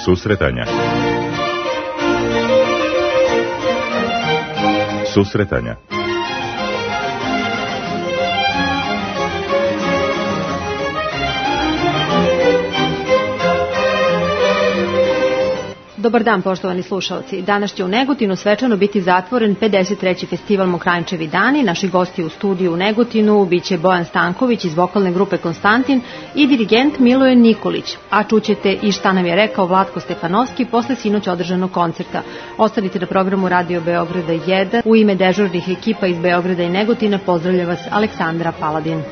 Susretanja. Susretanja. Dobar dan, poštovani slušalci. Danas će u Negotinu svečano biti zatvoren 53. festival Mokranjčevi dani. Naši gosti u studiju u Negotinu biće Bojan Stanković iz vokalne grupe Konstantin i dirigent Miloje Nikolić. A čućete i šta nam je rekao Vlatko Stefanovski posle sinoć održanog koncerta. Ostanite na programu Radio Beograda 1. U ime dežurnih ekipa iz Beograda i Negotina pozdravlja vas Aleksandra Paladin.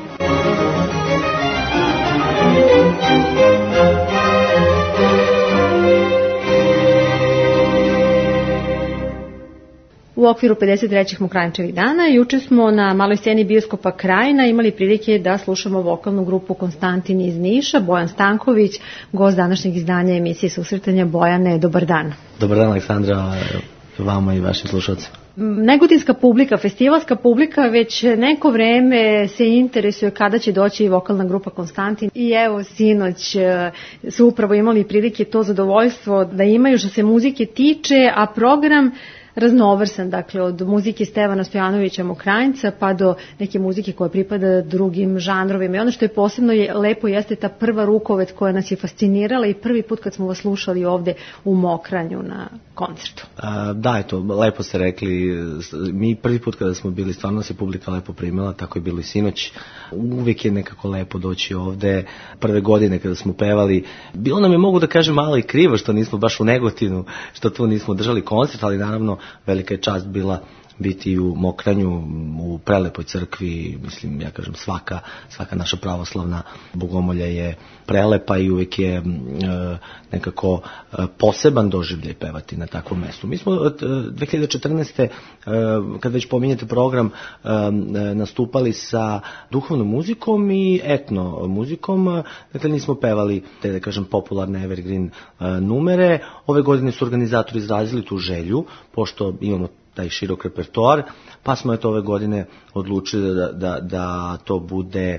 U okviru 53. Mokranjčevih dana juče smo na maloj sceni bioskopa Krajina imali prilike da slušamo vokalnu grupu Konstantin iz Niša, Bojan Stanković, gost današnjeg izdanja emisije Susretanja. Bojane, dobar dan. Dobar dan, Aleksandra, vama i vašim slušalcima. Negotinska publika, festivalska publika već neko vreme se interesuje kada će doći i vokalna grupa Konstantin i evo sinoć su upravo imali prilike to zadovoljstvo da imaju što se muzike tiče, a program raznovrsan, dakle od muzike Stevana Stojanovića Mokranjca pa do neke muzike koja pripada drugim žanrovima. I ono što je posebno lepo jeste ta prva rukovet koja nas je fascinirala i prvi put kad smo vas slušali ovde u Mokranju na koncertu. Da, eto, lepo ste rekli. Mi prvi put kada smo bili, stvarno se publika lepo primila, tako je bilo i sinoć. Uvijek je nekako lepo doći ovde. Prve godine kada smo pevali, bilo nam je, mogu da kažem, malo i krivo što nismo baš u Negotinu, što tu nismo držali koncert, ali naravno velika je čast bila biti u Mokranju, u prelepoj crkvi. Mislim, ja kažem, svaka naša pravoslavna bogomolja je prelepa i uvijek je nekako poseban doživljaj pevati na takvom mestu. Mi smo od 2014. kad već pominjete program, nastupali sa duhovnom muzikom i etno muzikom. Dakle, nismo pevali te, da kažem, popularne evergreen numere. Ove godine su organizatori izrazili tu želju, pošto imamo taj širok repertoar, pa smo eto ove godine odlučili da to bude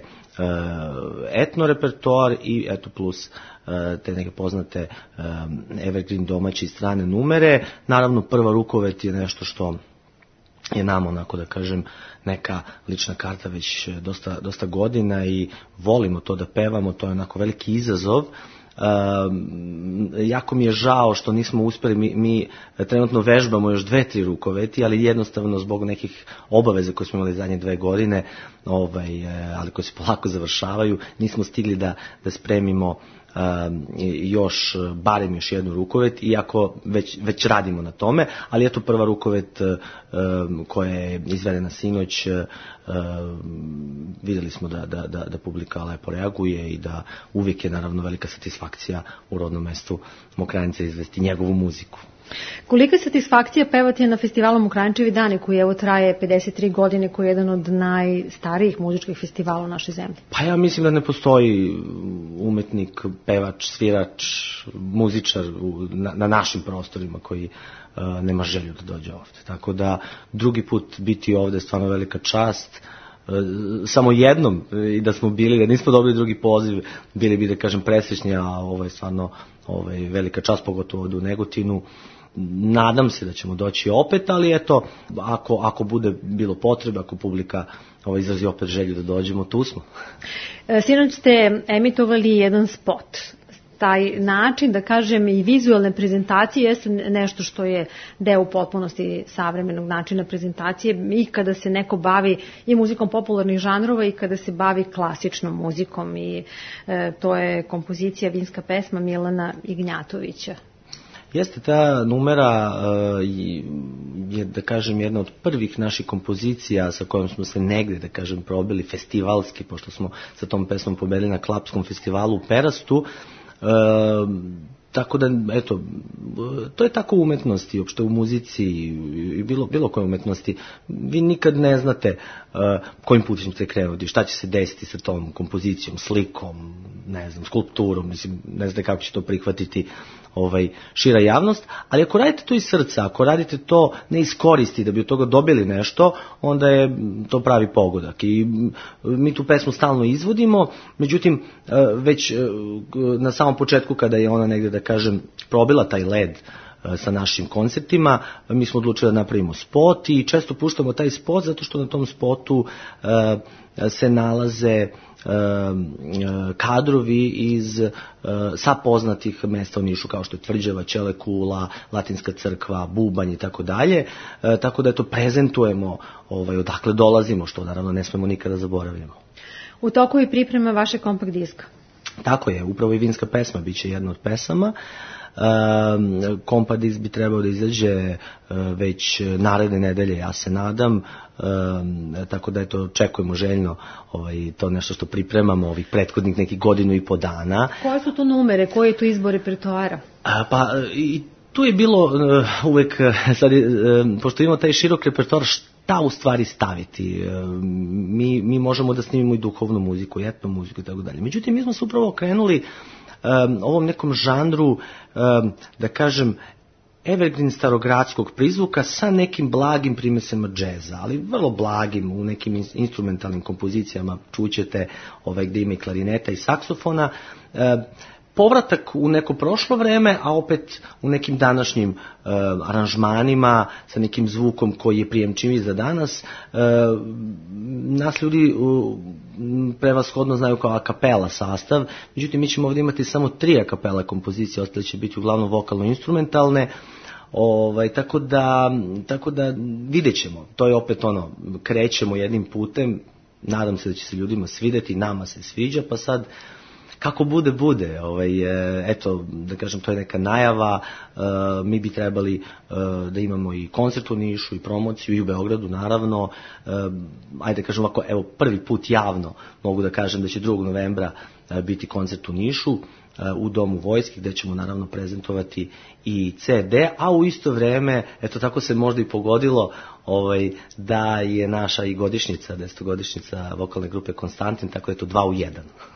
etno repertoar i eto plus te neke poznate evergreen domaće i strane numere. Naravno, prva rukovet je nešto što je nam, onako da kažem, neka lična karta već dosta godina i volimo to da pevamo, to je onako veliki izazov. Jako mi je žao što nismo uspjeli, mi trenutno vežbamo još 2-3 rukoveti, ali jednostavno zbog nekih obaveza koje smo imali zadnje 2 godine, ali koje se polako završavaju, nismo stigli da spremimo barem još jednu rukovet, iako već radimo na tome, ali eto prva rukovet koja je izvedena sinoć, vidjeli smo da publika lepo reaguje i da uvijek je naravno velika satisfakcija u rodnom mestu Mokranjca izvesti njegovu muziku. Kolika satisfakcija pevati na festivalu Mokranjčevi dani koji evo traje 53 godine, koji je jedan od najstarijih muzičkih festivala u našoj zemlji? Pa ja mislim da ne postoji umetnik, pevač, svirač, muzičar na našim prostorima koji nema želju da dođe ovde. Tako da drugi put biti ovde je stvarno velika čast. Samo jednom i da smo bili, da nismo dobili drugi poziv, bili bi, da kažem, presrećni, a ovo je stvarno velika čast, pogotovo ovde u Negotinu. Nadam se da ćemo doći opet, ali eto, ako bude bilo potrebe, ako publika izrazi opet želju da dođemo, tu smo. Sinoć ste emitovali jedan spot. Taj način, da kažem, i vizualne prezentacije jeste nešto što je deo u potpunosti savremenog načina prezentacije i kada se neko bavi i muzikom popularnih žanrova i kada se bavi klasičnom muzikom i to je kompozicija Vinska pesma Milana Ignjatovića. Jeste, ta numera je, da kažem, jedna od prvih naših kompozicija sa kojom smo se negde, da kažem, probili festivalski, pošto smo sa tom pesmom pobedili na Klapskom festivalu u Perastu. Tako da, eto, to je tako u umetnosti, uopšte u muzici i bilo koje umetnosti. Vi nikad ne znate kojim putem ćete krenuti, šta će se desiti sa tom kompozicijom, slikom, ne znam, skulpturom, mislim, ne znam kako će to prihvatiti šira javnost, ali ako radite to iz srca, ako radite to ne iz koristi da bi od toga dobili nešto, onda je to pravi pogodak. I mi tu pesmu stalno izvodimo, međutim, već na samom početku kada je ona negde, da kažem, probila taj led sa našim koncertima, mi smo odlučili da napravimo spot i često puštamo taj spot zato što na tom spotu se nalaze kadrovi iz sa poznatih mesta u Nišu kao što je Tvrđava, Ćelekula, Latinska crkva, Bubanj i tako dalje, tako da eto prezentujemo odakle dolazimo, što naravno ne smemo nikada zaboravljamo. U toku je priprema vaše kompakt diska. Tako je, upravo i Vinska pesma biće jedna od pesama. Kompakt disk bi trebao da izađe već naredne nedelje, ja se nadam, tako da eto očekujemo željno to nešto što pripremamo ovih prethodnih nekih godinu i po dana. Koje su to numere, koji je to izbor repertoara? Pa i tu je bilo uvek, sad, pošto imamo taj širok repertoar, šta u stvari staviti. Mi možemo da snimimo i duhovnu muziku, i etno muziku i tako dalje. Međutim, mi smo se upravo okrenuli ovom nekom žanru, da kažem, evergreen starogradskog prizvuka sa nekim blagim primesama džeza, ali vrlo blagim u nekim instrumentalnim kompozicijama, čućete gde ima i klarineta i saksofona, povratak u neko prošlo vreme, a opet u nekim današnjim aranžmanima sa nekim zvukom koji je prijemčiviji za danas. Nas ljudi prevashodno znaju kao a kapela sastav, međutim mi ćemo ovdje imati samo 3 a kapela kompozicije, ostale će biti uglavnom vokalno-instrumentalne. Tako da vidjet ćemo, to je opet krećemo jednim putem, nadam se da će se ljudima svideti, nama se sviđa, pa sad kako bude, eto, da kažem, to je neka najava, mi bi trebali da imamo i koncert u Nišu, i promociju, i u Beogradu, naravno, ajde da kažem ovako, evo, prvi put javno mogu da kažem da će 2. novembra biti koncert u Nišu, u Domu vojske, gde ćemo naravno prezentovati i CD, a u isto vreme, eto tako se možda i pogodilo, da je naša i godišnjica, 10-godišnjica vokalne grupe Konstantin, tako je to 2 u 1.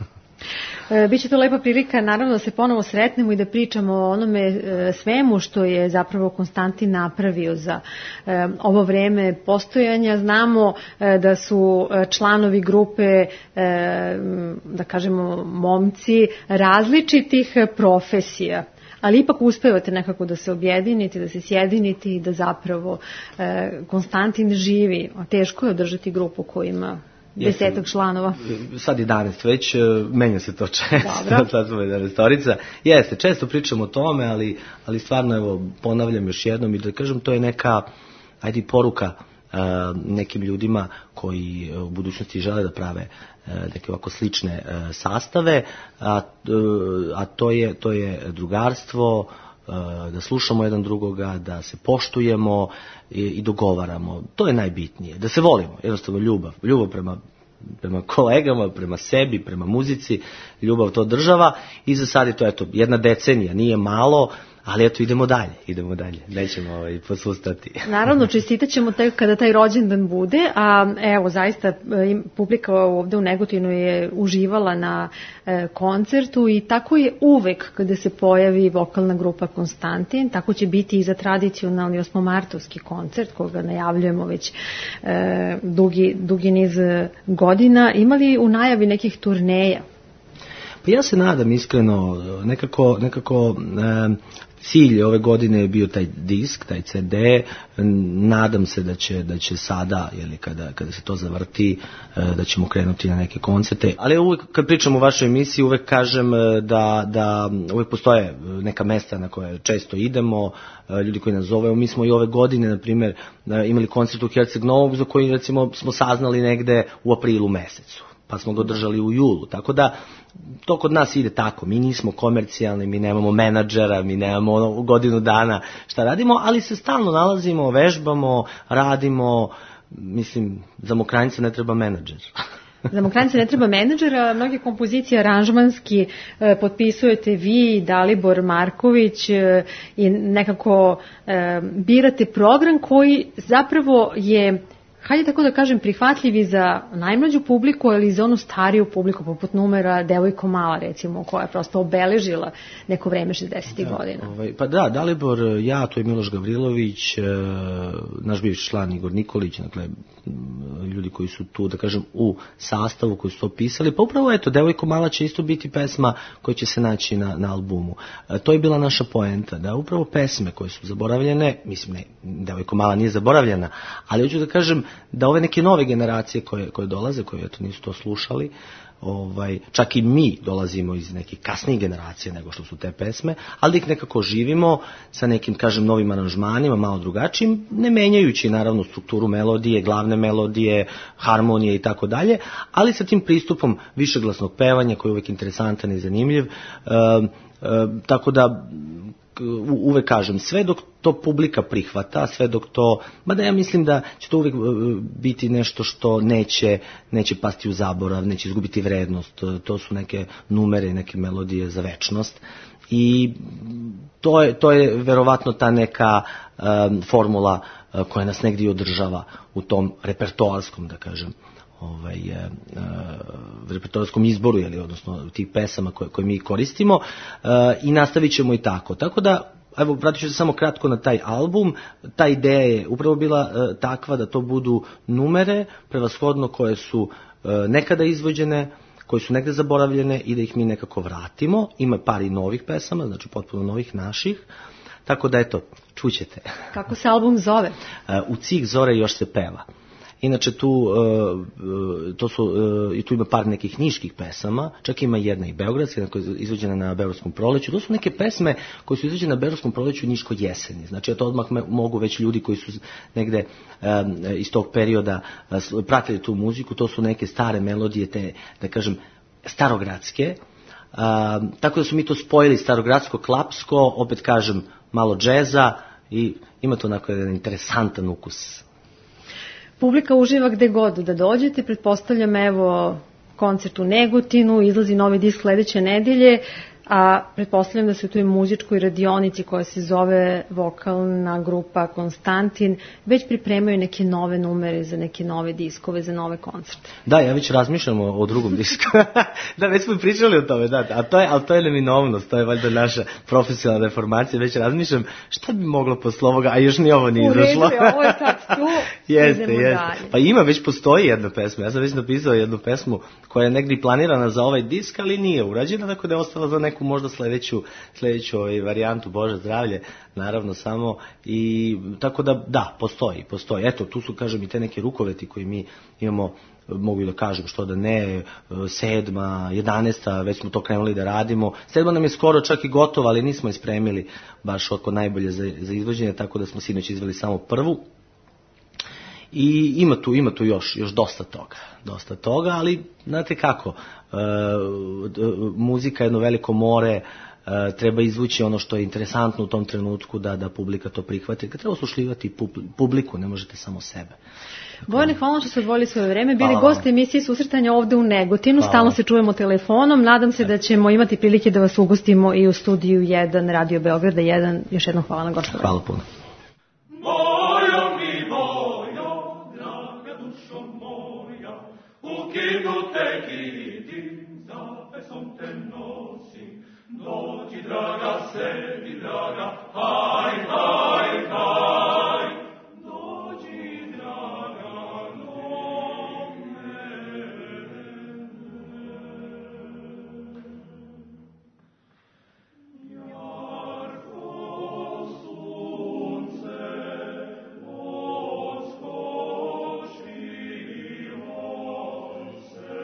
Biće to lepa prilika, naravno, da se ponovo sretnemo i da pričamo o onome svemu što je zapravo Konstantin napravio za ovo vreme postojanja. Znamo da su članovi grupe, da kažemo, momci različitih profesija, ali ipak uspevate nekako da se objedinite, da se sjedinite i da zapravo Konstantin živi. Teško je održati grupu koja ima 10 članova. Sad 11 već, menja se to često, sad smo 11-orica. Jeste, često pričamo o tome, ali stvarno, evo, ponavljam još jednom i da kažem, to je neka, ajde, poruka nekim ljudima koji u budućnosti žele da prave neke ovako slične sastave, a to je drugarstvo, da slušamo jedan drugoga, da se poštujemo i dogovaramo. To je najbitnije. Da se volimo, jednostavno ljubav prema kolegama, prema sebi, prema muzici, ljubav to država i za sad je to jedna decenija, nije malo, ali eto idemo dalje, nećemo posustati. Naravno, čestitat ćemo kada taj rođendan bude, a evo zaista publika ovde u Negotinu je uživala na koncertu i tako je uvek kada se pojavi vokalna grupa Konstantin, tako će biti i za tradicionalni 8-martovski koncert koga najavljujemo već dugi niz godina. Ima li u najavi nekih turneja? Pa ja se nadam iskreno, nekako cilj ove godine je bio taj disk, taj CD, nadam se da će sada, kada se to zavrti, da ćemo krenuti na neke koncerte. Ali uvek, kad pričam o vašoj emisiji, uvek kažem da uvek postoje neka mesta na koje često idemo, ljudi koji nas zove. Mi smo i ove godine, na primjer, imali koncert u Herceg Novog, za koji recimo smo saznali negde u aprilu mesecu, pa smo ga održali u julu, tako da to kod nas ide tako, mi nismo komercijalni, mi nemamo menadžera, mi nemamo godinu dana šta radimo, ali se stalno nalazimo, vežbamo, radimo, mislim, za Mokranjicu ne treba menadžer. Za Mokranjicu ne treba menadžera, mnoge kompozicije aranžmanski potpisujete vi, Dalibor Marković i nekako birate program koji zapravo je kad je tako da kažem prihvatljivi za najmlađu publiku ili za onu stariju publiku poput numera Devojko mala recimo koja je prosto obeležila neko vreme 60. godina? Pa da, Dalibor, ja, to je Miloš Gavrilović, naš bivši član Igor Nikolić, dakle ljudi koji su tu, da kažem, u sastavu koji su to pisali, pa upravo eto, Devojko mala će isto biti pesma koja će se naći na albumu. To je bila naša poenta, da upravo pesme koje su zaboravljene, mislim ne, Devojko mala nije zaboravljena, ali hoću da kažem da ove neke nove generacije koje dolaze, koje eto nisu to slušali, čak i mi dolazimo iz nekih kasnijih generacija nego što su te pesme, ali da ih nekako živimo sa nekim, kažem, novim aranžmanima, malo drugačijim, ne menjajući naravno strukturu melodije, glavne melodije, harmonije i tako dalje, ali sa tim pristupom višeglasnog pevanja koji je uvek interesantan i zanimljiv, tako da uvek kažem, sve dok to publika prihvata, sve dok to, mada ja mislim da će to uvek biti nešto što neće pasti u zaborav, neće izgubiti vrednost, to su neke numere, neke melodije za večnost i to je verovatno ta neka formula koja nas negdje održava u tom repertoarskom, da kažem, repertoarskom izboru, odnosno tih pesama koje mi koristimo i nastavit ćemo i tako. Tako da, evo, vratit ću se samo kratko na taj album. Ta ideja je upravo bila takva da to budu numere, prevashodno koje su nekada izvođene, koje su negde zaboravljene i da ih mi nekako vratimo. Ima par i novih pesama, znači potpuno novih naših. Tako da, eto, čućete. Kako se album zove? U cik zore još se peva. Inače tu ima par nekih niških pesama, čak ima jedna i beogradska koja je izvođena na Beogradskom proleću. To su neke pesme koje su izvođene na Beogradskom proleću i Niškoj jeseni. Znači, to odmah mogu već ljudi koji su negde iz tog perioda pratili tu muziku, to su neke stare melodije, te, da kažem, starogradske. Tako da su mi to spojili starogradsko, klapsko, opet kažem, malo džeza i ima to onako jedan interesantan ukus. Publika uživa gde god da dođete, pretpostavljam evo koncert u Negotinu, izlazi novi disk sledeće nedelje, a pretpostavljam da se u toj muzičkoj radionici koja se zove vokalna grupa Konstantin već pripremaju neke nove numere za neke nove diskove, za nove koncerte. Da, ja već razmišljam o drugom disku. Da, već smo pričali o tome, da, ali to je neminovnost, to je valjda naša profesionalna reformacija, već razmišljam šta bi moglo posle ovoga, a još ni ovo nije izašlo. U redu, ovo je sad tu, jeste. Pa već postoji jedna pesma, ja sam već napisao jednu pesmu koja je negdje planirana za ovaj disk, ali nije urađena, tako da je ostala za neku možda sledeću varijantu, Bože zdravlje, naravno samo, i tako da, postoji. Eto, tu su, kažem, i te neke rukoveti koje mi imamo, mogu da kažem, što da ne, 7., 11., već smo to krenuli da radimo. 7. nam je skoro čak i gotova, ali nismo je spremili baš oko najbolje za izvođenje, tako da smo sinoć izveli samo prvu. I ima tu još dosta toga, ali znate kako, muzika je jedno veliko more, treba izvući ono što je interesantno u tom trenutku da publika to prihvati. Treba oslušljivati publiku, ne možete samo sebe. Bojane, hvala što ste odvojili svoje vreme. Bili gosti emisije Susretanja ovde u Negotinu. Stalno se čujemo telefonom. Nadam se da ćemo imati prilike da vas ugostimo i u studiju 1 Radio Beograda 1. Još jednom hvala na gostovanju. Hvala puno. Dođi, draga, sedi, draga, haj, haj, haj. Dođi, draga, do mene. Jarko sunce odskočilo se.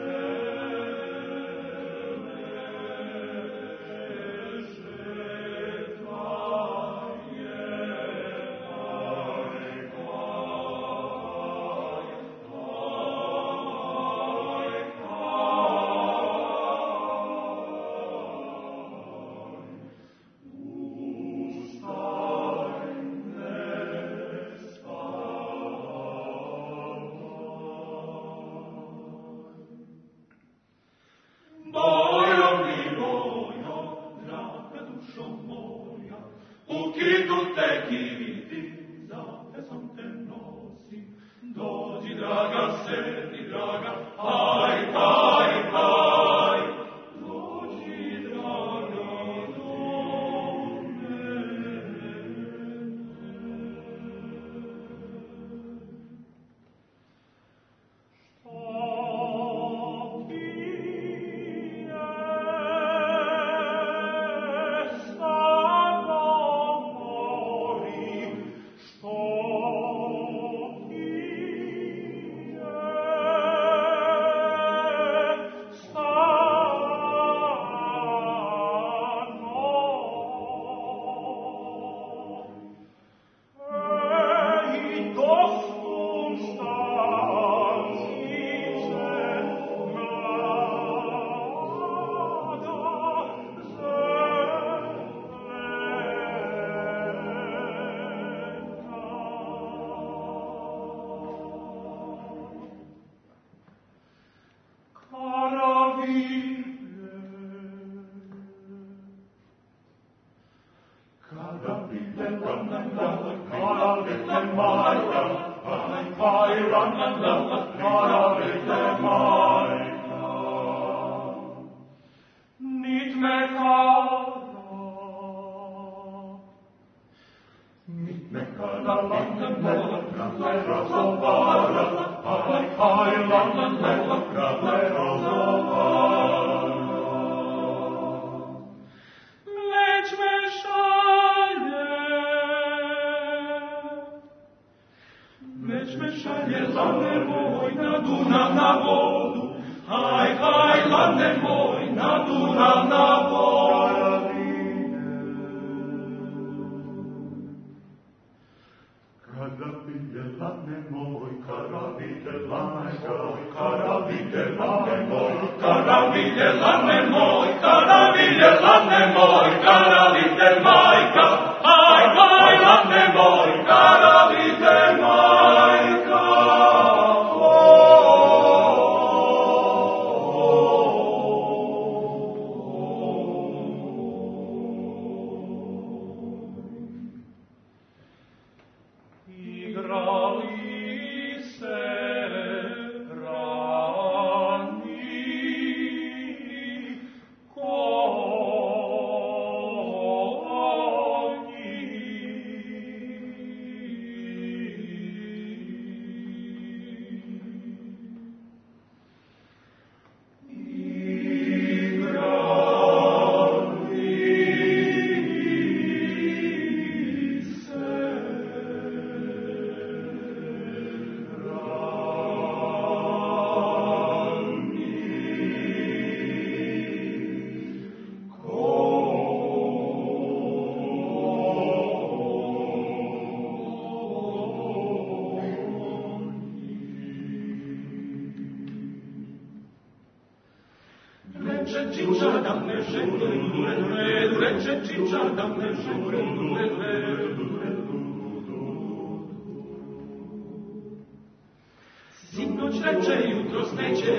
Sinoć reče, jutros neće,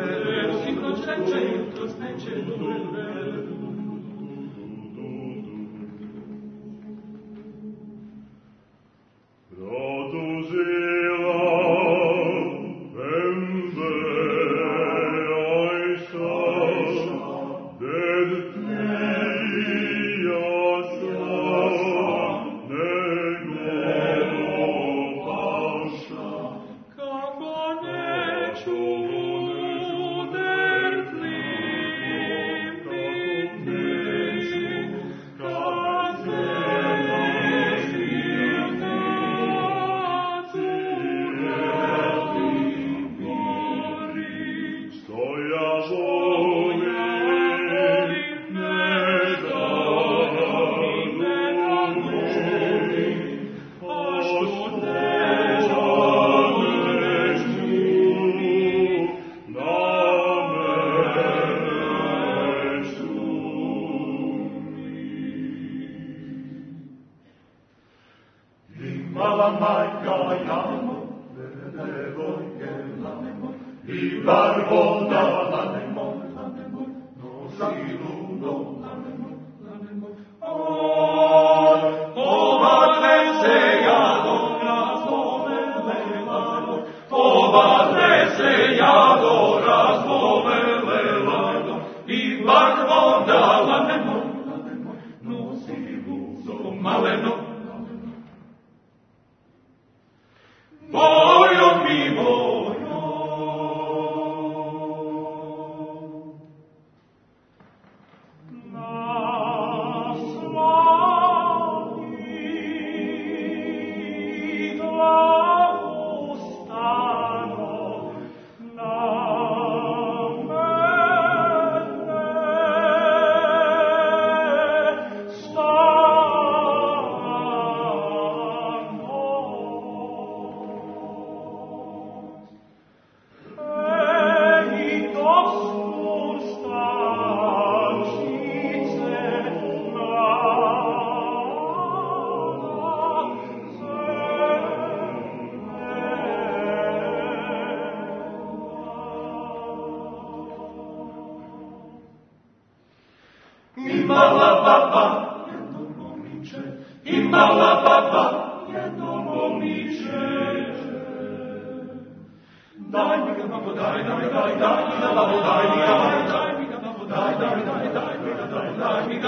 sinoć reče, jutros neće, daj mi ga, daj mi ga, daj mi ga, daj mi ga, daj mi ga, daj mi ga, daj mi ga, daj mi ga, daj mi ga,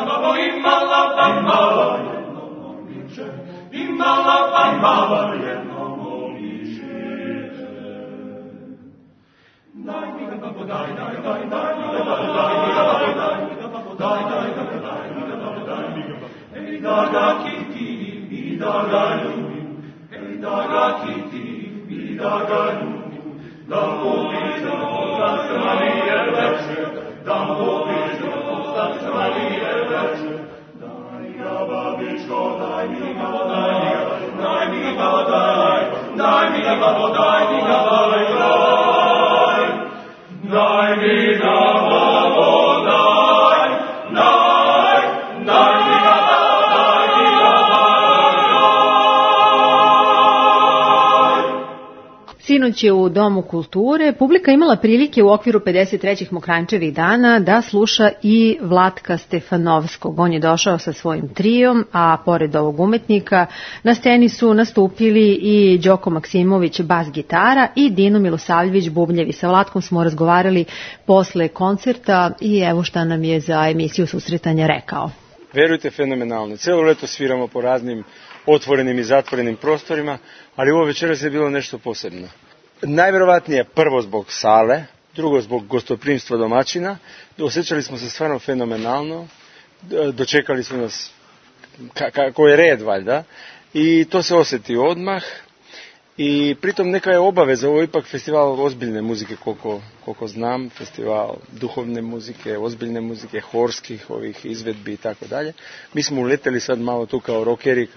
Sinoć je u Domu kulture publika imala prilike u okviru 53. Mokranjčevih dana da sluša i Vlatka Stefanovskog. On je došao sa svojim trijom, a pored ovog umetnika na sceni su nastupili i Đoko Maksimović bas gitara i Dino Milosavljević bubnjevi. Sa Vlatkom smo razgovarali posle koncerta i evo šta nam je za emisiju Susretanja rekao. Verujte, fenomenalno. Cijelo leto sviramo po raznim otvorenim i zatvorenim prostorima, ali ovo večeras je bilo nešto posebno. Najvjerovatnije prvo zbog sale, drugo zbog gostoprimstva domaćina. Osjećali smo se stvarno fenomenalno, dočekali su nas kako je red valjda i to se osjeti odmah. I pritom neka je obaveza, ovo je ipak festival ozbiljne muzike koliko znam, festival duhovne muzike, ozbiljne muzike, horskih ovih izvedbi i tako dalje. Mi smo uleteli sad malo tu kao rockeri,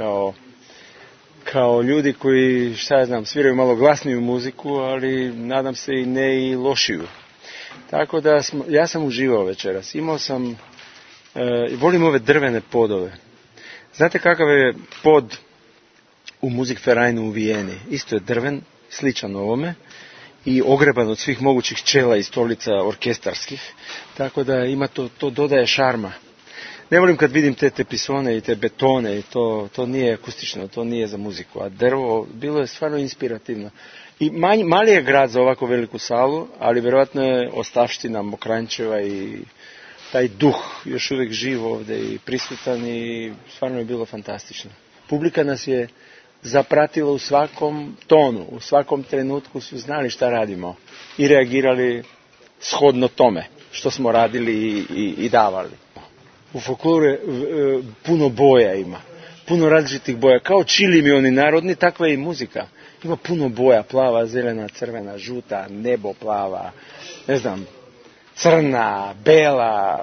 kao ljudi koji, šta ja znam, sviraju malo glasniju muziku, ali nadam se i ne i lošiju. Tako da ja sam uživao večeras. Imao sam, volim ove drvene podove. Znate kakav je pod u Musikvereinu u Vijeni? Isto je drven, sličan ovome i ogreban od svih mogućih čela i stolica orkestarskih, tako da ima to dodaje šarma. Ne volim kad vidim te tepisone i te betone i to nije akustično, to nije za muziku, a drvo bilo je stvarno inspirativno. I mali je grad za ovako veliku salu, ali vjerojatno je ostavština Mokranjčeva i taj duh još uvijek živ ovdje i prisutan i stvarno je bilo fantastično. Publika nas je zapratila u svakom tonu, u svakom trenutku su znali šta radimo i reagirali shodno tome što smo radili i davali. U folkloru puno boja ima, puno različitih boja, kao čili mi oni narodni, takva je i muzika. Ima puno boja, plava, zelena, crvena, žuta, nebo plava, ne znam, crna, bela,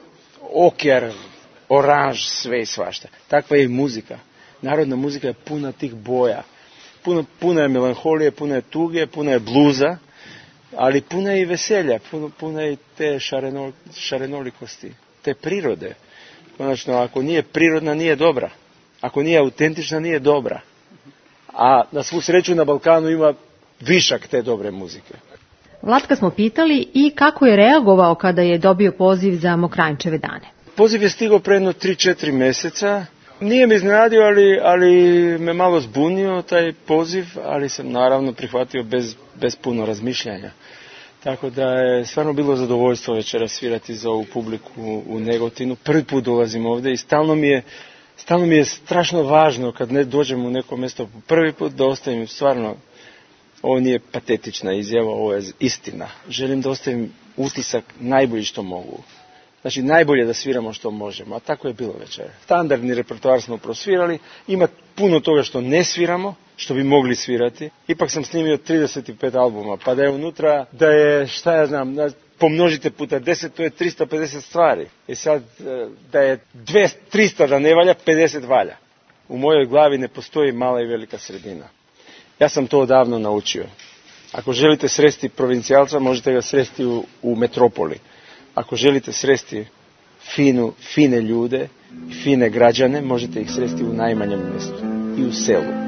okjer, oranž, sve i svašta. Takva je i muzika. Narodna muzika je puna tih boja. Puno je melanholije, puno je tuge, puno je bluza, ali puno je i veselja, puno je i te šarenolikosti, te prirode. Konačno, ako nije prirodna, nije dobra. Ako nije autentična, nije dobra. A na svu sreću na Balkanu ima višak te dobre muzike. Vlatka smo pitali i kako je reagovao kada je dobio poziv za Mokranjčeve dane. Poziv je stigao pre jedno 3-4 mjeseca. Nije me iznenadio, ali me malo zbunio taj poziv, ali sam naravno prihvatio bez puno razmišljanja. Tako da je stvarno bilo zadovoljstvo večera svirati za ovu publiku u Negotinu. Prvi put dolazim ovdje i stalno mi je strašno važno kad ne dođem u neko mjesto prvi put da ostavim stvarno, ovo nije patetična izjava, ovo je istina. Želim da ostavim utisak najbolji što mogu. Znači najbolje da sviramo što možemo, a tako je bilo večera. Standardni repertoar smo prosvirali, ima puno toga što ne sviramo, što bi mogli svirati. Ipak sam snimio 35 albuma, pa da je unutra, da je, šta ja znam, pomnožite puta 10, to je 350 stvari. I sad, da je 300 da ne valja, 50 valja. U mojoj glavi ne postoji mala i velika sredina. Ja sam to odavno naučio. Ako želite sresti provincijalca, možete ga sresti u metropoli. Ako želite sresti fine ljude, fine građane, možete ih sresti u najmanjem mjestu i u selu.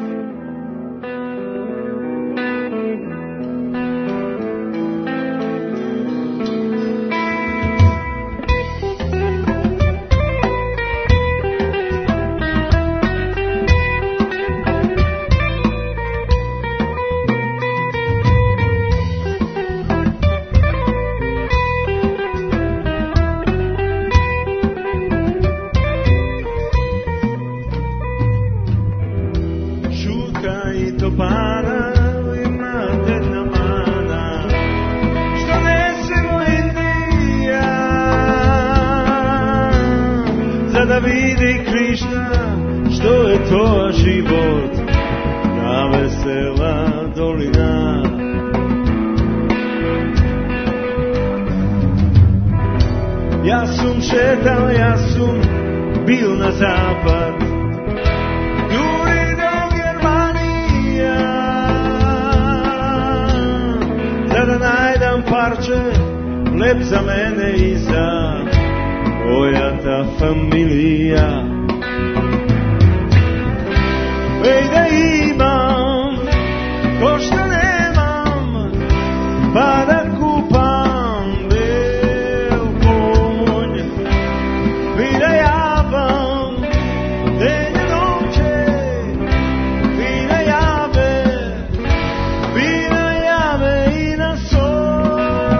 Sada vidi Krišna što je to život, ta vesela dolina. Ja sam šetal, ja sam bil na zapad, duri do Germanija, da najdem parče lep za mene i za moja ta familija. Ej da imam ko što nemam, pa da kupam bel konj i da javam denje noće i da jave i na sol.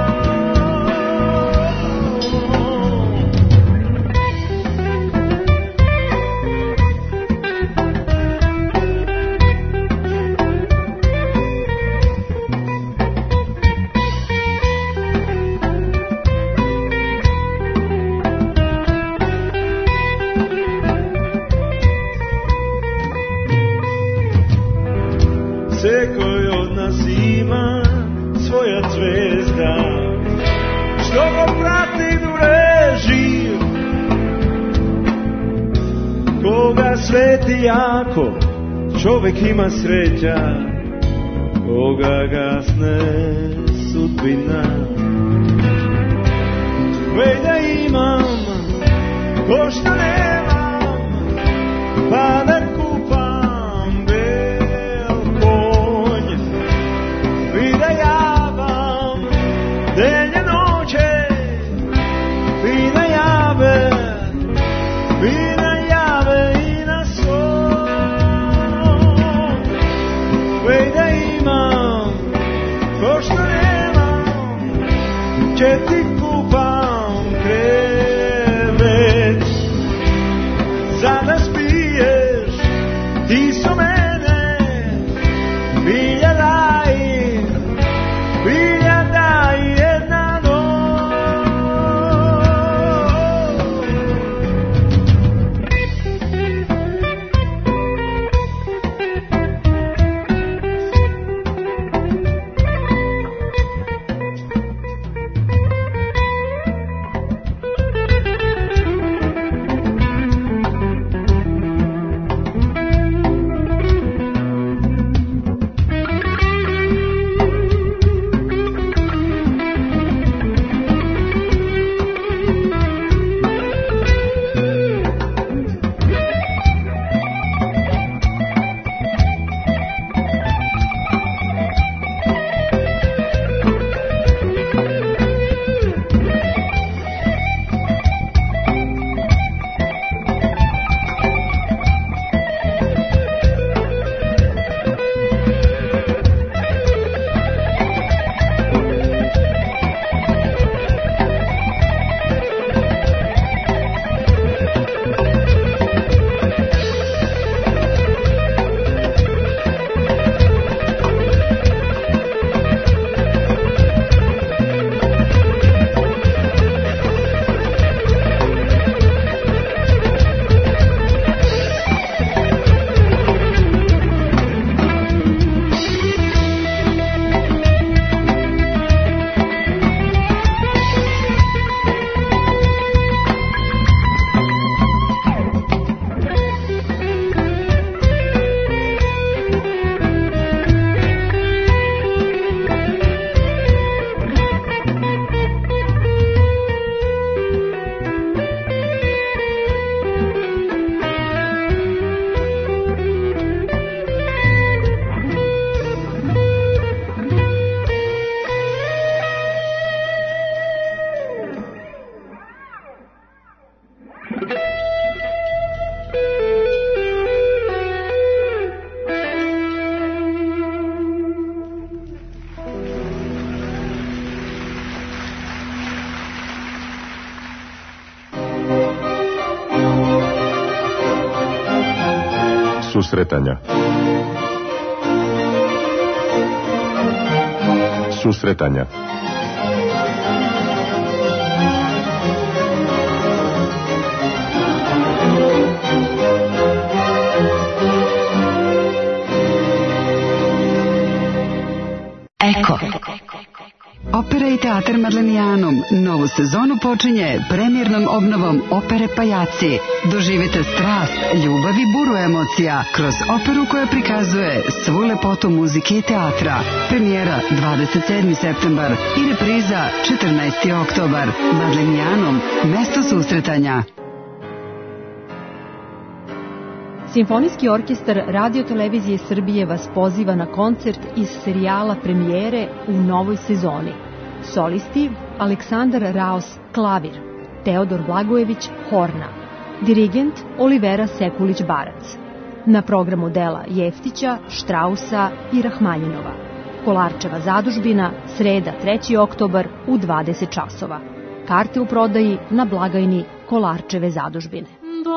Svekoj od nas ima svoja zvezda, što go prati dure živ. Koga sveti jako, čovek ima sreća, koga gasne sudbina. Vej da imam ko što nemam, pa da kupam bel konj i da javam denje noće i da jave i na sol. Vej da imam ko što nemam, će ti kupam krevet za da spiješ ti su mene. Bilja daj jedna noć. Susretanja. Susretanja. i teatar Madlenijanum novu sezonu počinje premijernom obnovom opere Pajaci. Doživite strast, ljubav i buru emocija kroz operu koja prikazuje svu lepotu muzike i teatra. Premijera 27. septembar i repriza 14. oktobar. Madlenijanum, mesto susretanja. Simfonijski orkestar Radio-televizije Srbije vas poziva na koncert iz serijala Premijere u novoj sezoni. Solisti Aleksandar Raos klavir, Teodor Blagojević horna, dirigent Olivera Sekulić-Barac. Na programu dela Jeftića, Štrausa i Rahmanjinova. Kolarčeva zadužbina, sreda 3. oktobar u 20 časova. Karte u prodaji na blagajni Kolarčeve zadužbine.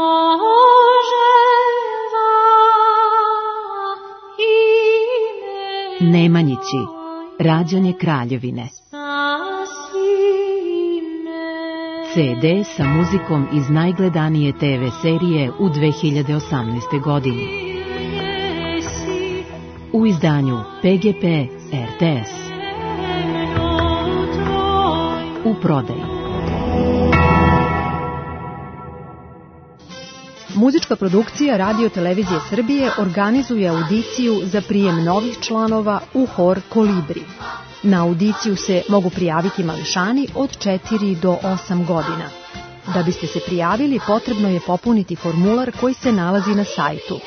Nemanjići, rađanje Kraljevine. CD sa muzikom iz najgledanije TV serije u 2018. godini. U izdanju PGP RTS. U prodaji. Muzička produkcija Radio-televizije Srbije organizuje audiciju za prijem novih članova u hor Kolibri. Na audiciju se mogu prijaviti mališani od 4 do 8 godina. Da biste se prijavili, potrebno je popuniti formular koji se nalazi na sajtu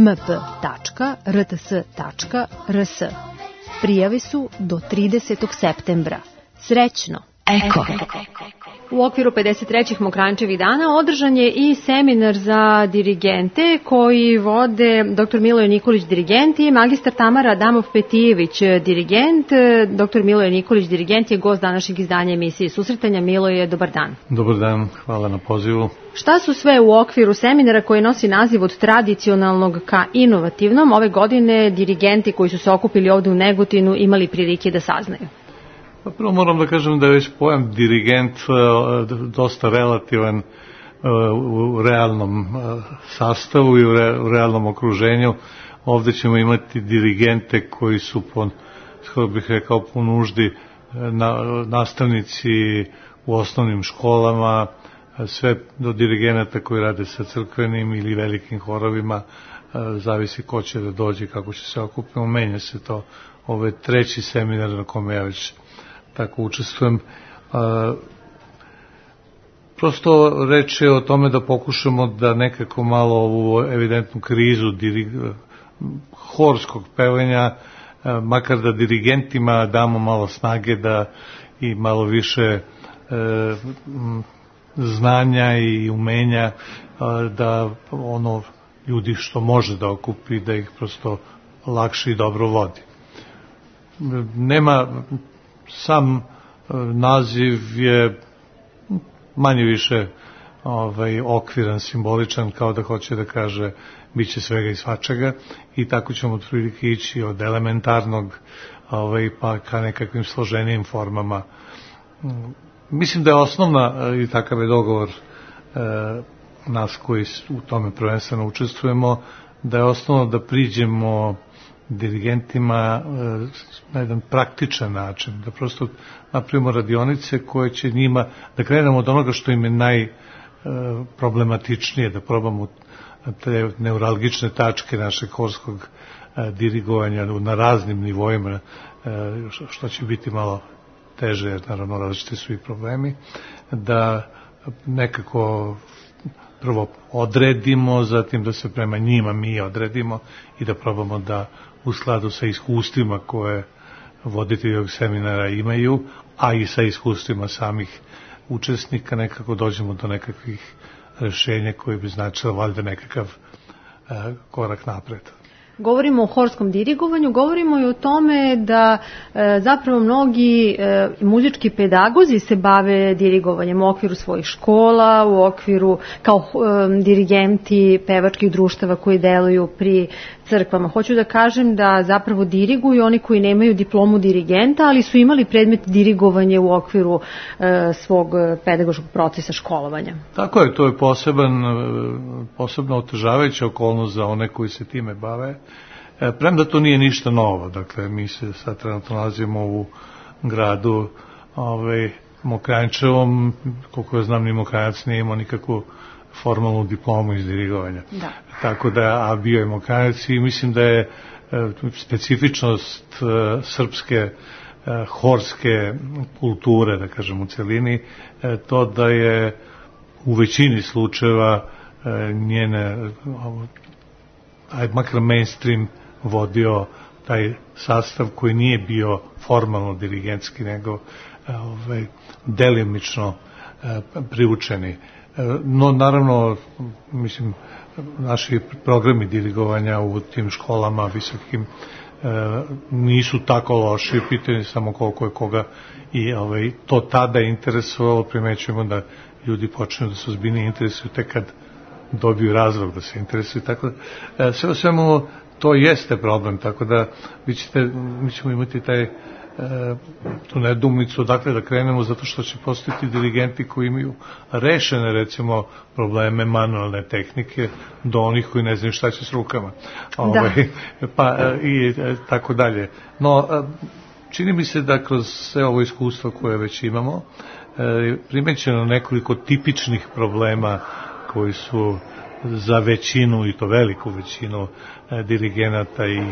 mp.rts.rs. Prijave su do 30. septembra. Srećno! Eko. U okviru 53. Mokrančevih dana održan je i seminar za dirigente koji vode dr. Miloje Nikolić, dirigent, i magistar Tamara Adamov-Petijević, dirigent. Dr. Miloje Nikolić, dirigent, je gost današnjeg izdanja emisije Susretanja. Miloje, dobar dan. Dobar dan, hvala na pozivu. Šta su sve u okviru seminara koji nosi naziv od tradicionalnog ka inovativnom ove godine dirigenti koji su se okupili ovde u Negotinu imali prilike da saznaju? Pa prvo moram da kažem da je već pojam dirigent dosta relativan u realnom sastavu i u realnom okruženju. Ovde ćemo imati dirigente koji su, skoro bih rekao, po nuždi nastavnici u osnovnim školama, sve do dirigenata koji rade sa crkvenim ili velikim horovima, zavisi ko će da dođe, kako će se okupiti. Menja se to. Ovo je 3. seminar na kome ja već tako učestvujem. Prosto reč je o tome da pokušamo da nekako malo ovu evidentnu krizu horskog pevanja, makar da dirigentima damo malo snage da i malo više znanja i umenja, da ono ljudi što može da okupi, da ih prosto lakše i dobro vodi. Sam naziv je manje više okviran, simboličan, kao da hoće da kaže biće svega i svačega, i tako ćemo otprilike ići od elementarnog pa ka nekakvim složenijim formama. Mislim da je osnovna, i takav je dogovor nas koji u tome prvenstveno učestvujemo, da je osnovno da priđemo dirigentima na jedan praktičan način, da prosto napravimo radionice koje će njima, da krenemo od onoga što im je najproblematičnije, da probamo te neuralgične tačke našeg horskog dirigovanja na raznim nivoima, što će biti malo teže, jer naravno različite su i problemi, da nekako prvo odredimo, zatim da se prema njima mi odredimo i da probamo da u skladu sa iskustvima koje voditelji ovog seminara imaju, a i sa iskustvima samih učesnika, nekako dođemo do nekakvih rešenja koje bi značilo valjda nekakav korak napred. Govorimo o horskom dirigovanju, govorimo i o tome da zapravo mnogi muzički pedagozi se bave dirigovanjem u okviru svojih škola, u okviru kao dirigenti pevačkih društava koji deluju pri crkvama. Hoću da kažem da zapravo diriguju oni koji nemaju diplomu dirigenta, ali su imali predmet dirigovanje u okviru svog pedagoškog procesa školovanja. Tako je, to je posebno otežavajuća okolnost za one koji se time bave. Premda to nije ništa novo, dakle mi se sad trenutno nalazimo u gradu Mokranjčevom, koliko ja znam, ni Mokranjac nije imao nikakvu formalnu diplomu iz dirigovanja. Da. Tako da, a bio je Mokranjac i mislim da je specifičnost srpske horske kulture, da kažem u celini, to da je u većini slučajeva njene, makar mainstream vodio taj sastav koji nije bio formalno dirigentski, nego delimično priučeni. No, naravno, mislim, naši programi dirigovanja u tim školama visokim nisu tako loši, pitanje samo koliko je koga i to tada interesovalo. Primećujemo da ljudi počnu da se ozbiljnije interesuju tek kad dobiju razlog da se interesuju, tako da sve u svemu to jeste problem, tako da mi ćemo imati tu nedoumicu odakle da krenemo, zato što će postojati dirigenti koji imaju rešene, recimo, probleme manualne tehnike do onih koji ne znaju šta će s rukama. I tako dalje. No, čini mi se da kroz sve ovo iskustvo koje već imamo, primećeno nekoliko tipičnih problema koji su za većinu, i to veliku većinu dirigenata i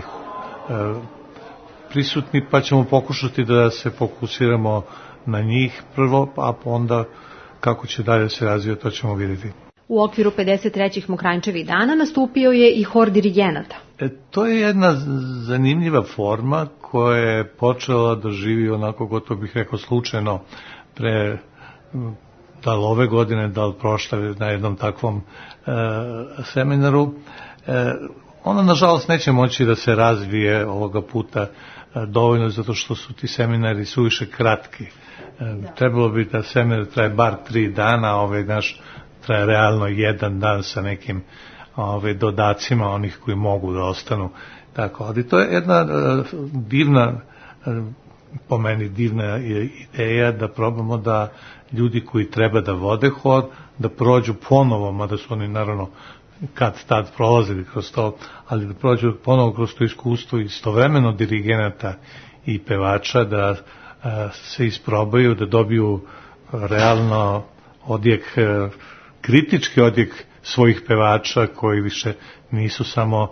prisutni, pa ćemo pokušati da se fokusiramo na njih prvo, a onda kako će dalje se razvija, to ćemo vidjeti. U okviru 53. Mokranjčevih dana nastupio je i hor dirigenata. To je jedna zanimljiva forma koja je počela da živi onako, gotovo bih rekao, slučajno pre da li ove godine, da li prošle, na jednom takvom seminaru. Ona, nažalost, neće moći da se razvije ovoga puta dovoljno, zato što su ti seminari suviše kratki. Trebalo bi da seminar traje bar 3 dana, ovaj naš traje realno 1 dan sa nekim dodacima onih koji mogu da ostanu. Tako, ali to je jedna divna, po meni divna ideja da probamo da ljudi koji treba da vode hor, da prođu ponovo, mada su oni naravno kad tad prolazili kroz to, ali da prođu ponovo kroz to iskustvo istovremeno dirigenata i pevača, da se isprobaju, da dobiju realno odjek, kritički odjek svojih pevača koji više nisu samo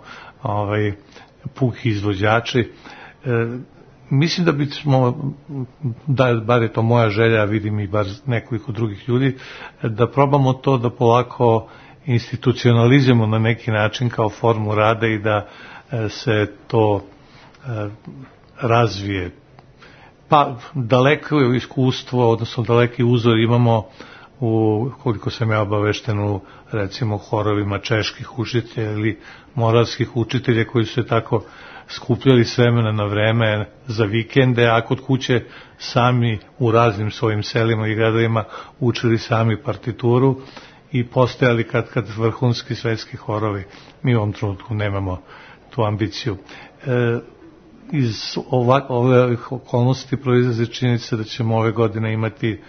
puki izvođači. Mislim da bismo, bar je to moja želja, vidim i bar nekoliko drugih ljudi, da probamo to da polako institucionalizujemo na neki način kao formu rada i da se to razvije. Pa daleko iskustvo, odnosno daleki uzor imamo koliko sam ja obavešten, u recimo horovima čeških učitelja ili moravskih učitelja koji su se tako skupljali s vremena na vreme za vikende, a kod kuće sami u raznim svojim selima i gradovima učili sami partituru i postojali kad vrhunski svetski horovi. Mi u ovom trenutku nemamo tu ambiciju. Iz ove okolnosti proizlazi činjenica da ćemo ove godine imati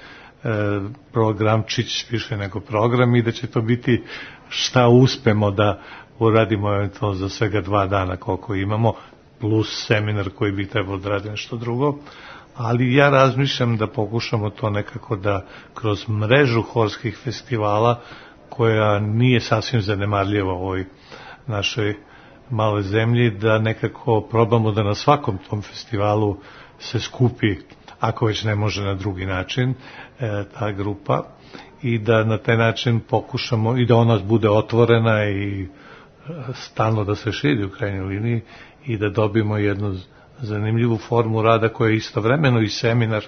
programčić više nego program i da će to biti šta uspemo da uradimo eventualno za svega 2 dana koliko imamo, plus seminar koji bi trebalo da radi nešto drugo. Ali ja razmišljam da pokušamo to nekako da kroz mrežu horskih festivala, koja nije sasvim zanemarljiva u ovoj našoj maloj zemlji, da nekako probamo da na svakom tom festivalu se skupi, ako već ne može na drugi način, ta grupa, i da na taj način pokušamo i da ona bude otvorena i stalno da se širi u krajnjoj liniji i da dobijemo jednu zanimljivu formu rada koja je istovremeno i seminar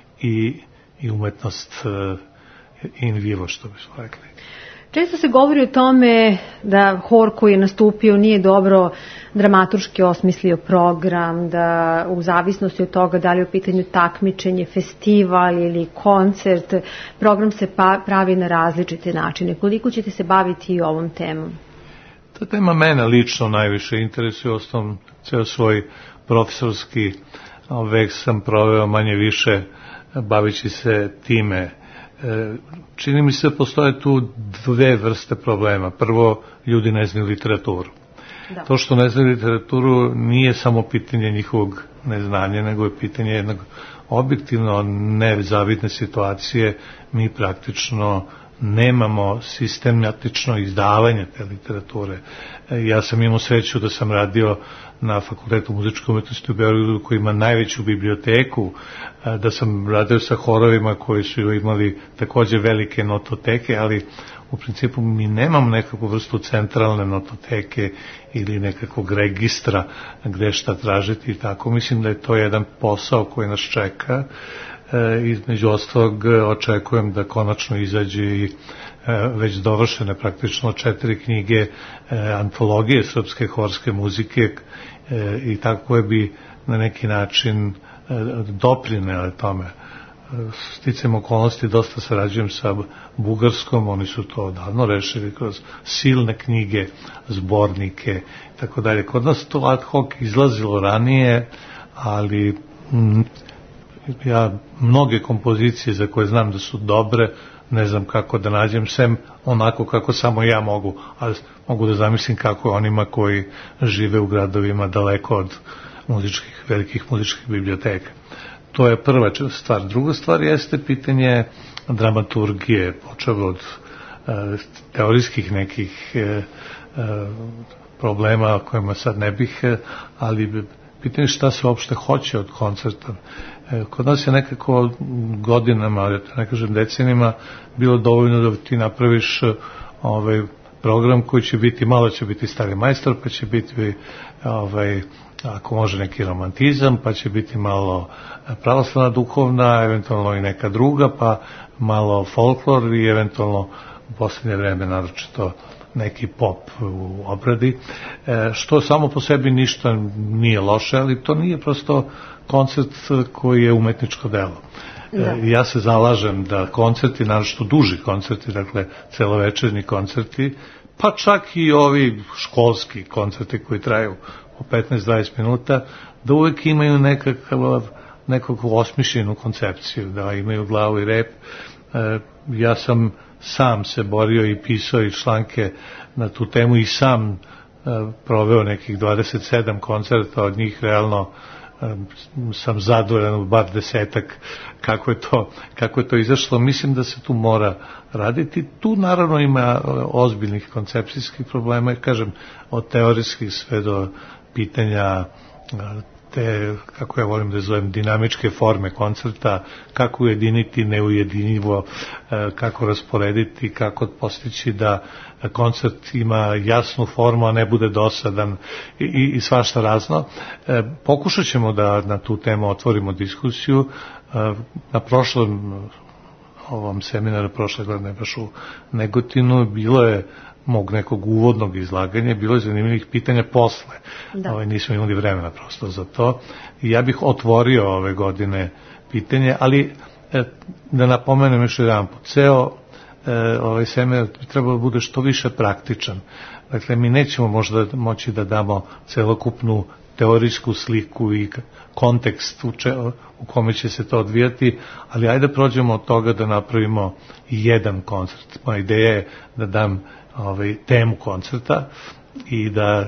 i umetnost in vivo, što bi smo rekli. Često se govori o tome da hor koji je nastupio nije dobro dramaturški osmislio program, da u zavisnosti od toga da li je u pitanju takmičenje, festival ili koncert, program se pravi na različite načine. Koliko ćete se baviti i ovom temom? Ta tema mene lično najviše interesuje, osnovno ceo svoj profesorski vek sam proveo manje više bavići se time. Čini mi se postoje tu 2 vrste problema. Prvo, ljudi ne znaju literaturu. Da. To što ne znaju literaturu nije samo pitanje njihovog neznanja, nego je pitanje jednog objektivno nezavidne situacije, mi praktično nemamo sistematično izdavanje te literature. Ja sam imao sreću da sam radio na Fakultetu muzičke umetnosti u Beogradu koji ima najveću biblioteku, da sam radio sa horovima koji su imali takođe velike nototeke, ali u principu mi nemam nekakvu vrstu centralne nototeke ili nekakvog registra gde šta tražiti i tako. Mislim da je to jedan posao koji nas čeka. Između ostalog očekujem da konačno izađe i već dovršene praktično 4 knjige antologije srpske horske muzike i tako koje bi na neki način doprinele tome. Sticam okolnosti, dosta sarađujem sa Bugarskom, oni su to davno rešili kroz silne knjige, zbornike i tako dalje. Kod nas to ad hoc izlazilo ranije, ali ja mnoge kompozicije za koje znam da su dobre, ne znam kako da nađem, sem onako kako samo ja mogu, ali mogu da zamislim kako je onima koji žive u gradovima daleko od velikih muzičkih biblioteka. To je prva stvar. Druga stvar jeste pitanje dramaturgije, počeo od teorijskih nekih problema o kojima sad ne bih, ali pitanje šta se uopšte hoće od koncerta. Kod nas je nekako godinama, da ne kažem decenima, bilo dovoljno da ti napraviš program koji će biti, malo će biti Stari majstor, pa će biti ako može neki romantizam, pa će biti malo pravoslavna duhovna, eventualno i neka druga, pa malo folklor i eventualno u posljednje vreme naročito neki pop u obradi, što samo po sebi ništa nije loše, ali to nije prosto koncert koji je umetničko delo. Ja se zalažem da koncerti, naročito duži koncerti, dakle celovečernji koncerti, pa čak i ovi školski koncerti koji traju po 15-20 minuta, da uvek imaju nekakvu osmišljenu koncepciju, da imaju glavu i rep. Ja sam sam se borio i pisao i članke na tu temu i sam proveo nekih 27 koncerta, od njih realno sam zadovoljan u bar 10-ak kako je to izašlo. Mislim da se tu mora raditi. Tu naravno ima ozbiljnih koncepcijskih problema, kažem, od teorijskih sve do pitanja te, kako ja volim da zovem, dinamičke forme koncerta, kako ujediniti neujedinivo, kako rasporediti, kako postići da koncert ima jasnu formu, a ne bude dosadan i svašta razno. Pokušat ćemo da na tu temu otvorimo diskusiju. Na prošlom ovom seminaru, prošle godine baš u Negotinu, bilo je mog nekog uvodnog izlaganja, bilo je zanimljivih pitanja posle. Nismo imali vremena prosto za to. Ja bih otvorio ove godine pitanje, ali da napomenem još jedan put, ceo ovaj seminar trebalo bude što više praktičan. Dakle, mi nećemo možda moći da damo celokupnu teorijsku sliku i kontekst u kome će se to odvijati, ali ajde prođemo od toga da napravimo jedan koncert. Moja ideja je da dam temu koncerta i da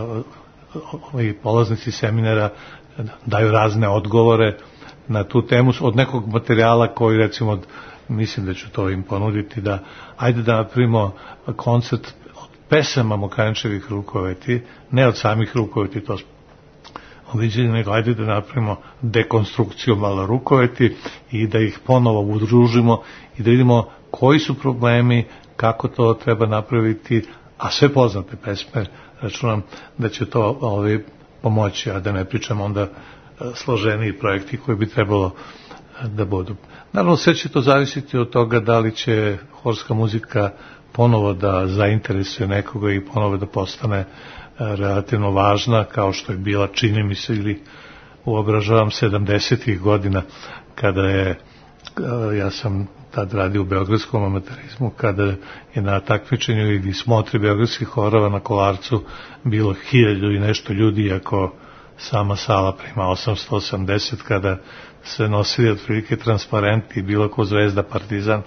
polaznici seminara daju razne odgovore na tu temu od nekog materijala koji, recimo, mislim da ću to im ponuditi, da ajde da napravimo koncert od pesama Mokranjčevih Rukoveti, ne od samih Rukoveti, to uviđenje, nego ajde da napravimo dekonstrukciju malo Rukoveti i da ih ponovo udružimo i da vidimo koji su problemi, kako to treba napraviti, a sve poznate pesme, računam da će to pomoći, a da ne pričam onda složeniji projekti koji bi trebalo da budu. Naravno, sve će to zavisiti od toga da li će horska muzika ponovo da zainteresuje nekoga i ponovo da postane relativno važna, kao što je bila, čini mi se, ili uobražavam 70-ih godina, kada je, ja sam tad radio u beogradskom amaterizmu, kada je na takmičenju ili smotri beogradskih horova na Kolarcu bilo 1000 i nešto ljudi, ako sama sala prima 880, kada se nosili otprilike transparenti, bilo ko Zvezda, Partizan.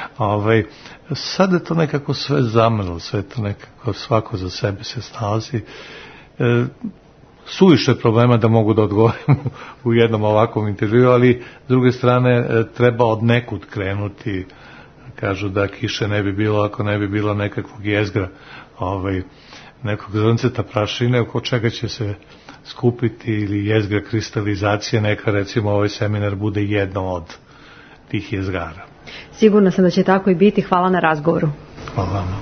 Sad je to nekako sve zamrlo, sve to nekako svako za sebe se snalazi. suviše problema da mogu da odgovorim u jednom ovakvom intervju, ali s druge strane treba od nekud krenuti. Kažu da kiše ne bi bilo ako ne bi bilo nekakvog jezgra, nekog zrnceta prašine oko čega će se skupiti ili jezgra kristalizacije, neka recimo ovaj seminar bude jedno od tih jezgara. Sigurno sam da će tako i biti. Hvala na razgovoru. Hvala vam.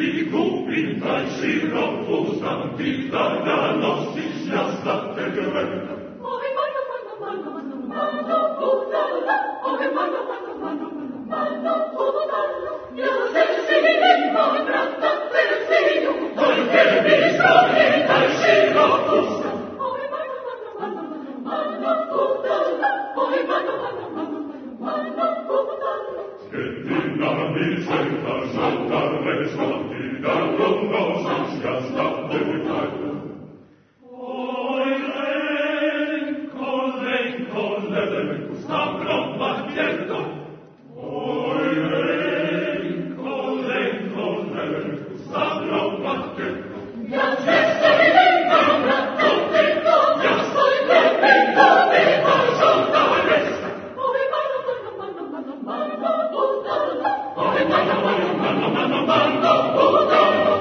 ti kupi taj širok fustan, ti da ga nosiš, ja za tebe vrta. Oj, mano, mano, mano, mano, mano, putala, oj, mano, mano, mano, mano, mano, putala, ja se svijem, moj brata, te sviju, oj, tebi stoji taj širok fustan. Oj, mano, mano, mano, mano, mano, putala, oj, mano, mano, mano, mano, mano, putala. Che ti nami senta žaltar vesla, ti da go nosiš, ja za tebe vrta. Oj, lenko, lenko, ledenku, stabrom bakjerdo. Oj, lenko, lenko, ledenku, stabrom bakjerdo. Ja se stojim, mama, to ti to, ja stojim, tebi to, ti to, žalta vesla. Oj, mano, mano, mano, mano, mano, putala. Oj, mano, mano, mano, mano, mano, putala.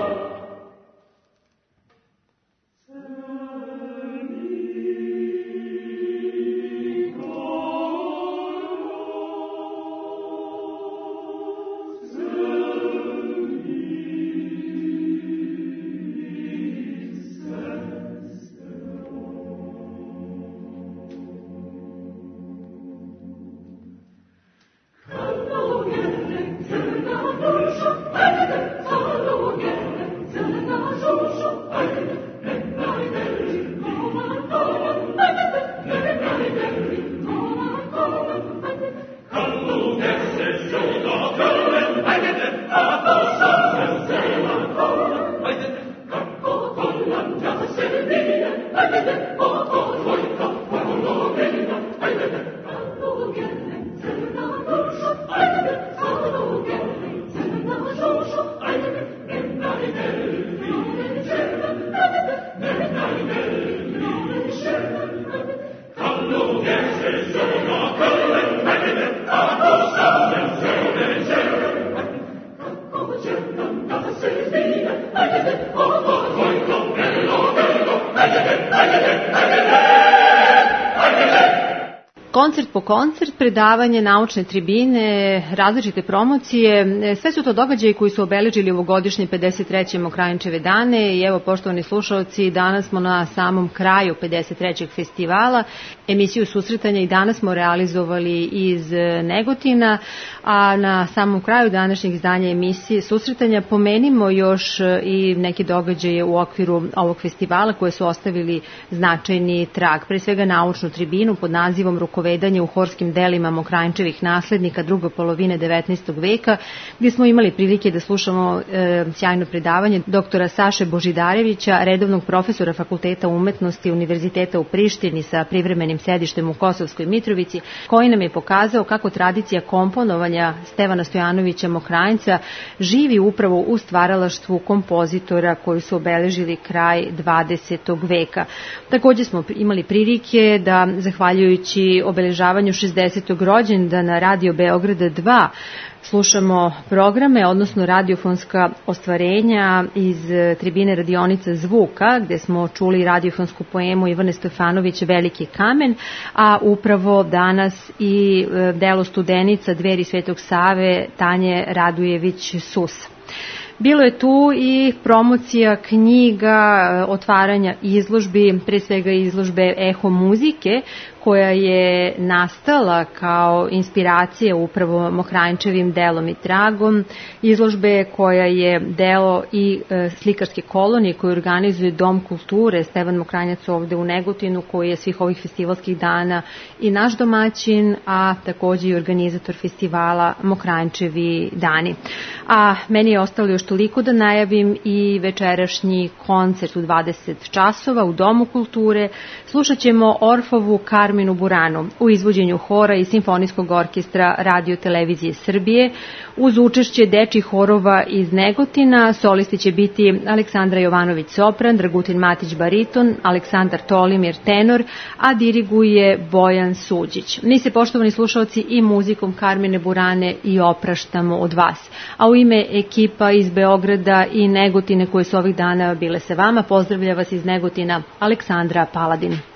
Koncert po koncert, predavanje, naučne tribine, različite promocije, sve su to događaji koji su obeležili ovogodišnje 53. Mokranjčeve dane i evo, poštovani slušalci, danas smo na samom kraju 53. festivala. Emisiju susretanja i danas smo realizovali iz Negotina, a na samom kraju današnjeg izdanja emisije susretanja pomenimo još i neke događaje u okviru ovog festivala koje su ostavili značajni trag. Pre svega naučnu tribinu pod nazivom Rukovedanje u horskim delima Mokranjčevih naslednika druge polovine 19. veka, gdje smo imali prilike da slušamo sjajno predavanje doktora Saše Božidarevića, redovnog profesora Fakulteta umetnosti Univerziteta u Prištini sa privremenim sedištem u Kosovskoj Mitrovici, koji nam je pokazao kako tradicija komponovanja Stevana Stojanovića Mokranjca živi upravo u stvaralaštvu kompozitora koji su obeležili kraj 20. veka. Također smo imali prilike da, zahvaljujući obeležavanju 60. rođendana Radio Beograda 2, slušamo programe, odnosno radiofonska ostvarenja iz tribine radionica Zvuka, gde smo čuli radiofonsku poemu Ivane Stefanović Veliki kamen, a upravo danas i delo studenica Dveri Svetog Save Tanje Radujević Sus. Bilo je tu i promocija knjiga, otvaranja izložbi, pre svega izložbe Eho muzike, koja je nastala kao inspiracija upravo Mokranjčevim delom i tragom, izložbe koja je delo i slikarske kolonije koju organizuje Dom kulture Stevan Mokranjac ovde u Negotinu, koji je svih ovih festivalskih dana i naš domaćin, a također i organizator festivala Mokranjčevi dani. A meni je ostalo još toliko da najavim i večerašnji koncert u 20 časova u Domu kulture. Slušat ćemo Orfovu Karminu Buranu u izvođenju hora i simfonijskog orkestra Radio Televizije Srbije uz učešće dečjih horova iz Negotina. Solisti će biti Aleksandra Jovanović sopran, Dragutin Matić bariton, Aleksandar Tolimir tenor, a diriguje Bojan Suđić. Mi se, poštovani slušalci, i muzikom Karmine Burane i opraštamo od vas. A u ime ekipa iz Beograda i Negotine koje su ovih dana bile sa vama, pozdravlja vas iz Negotina Aleksandra Paladin.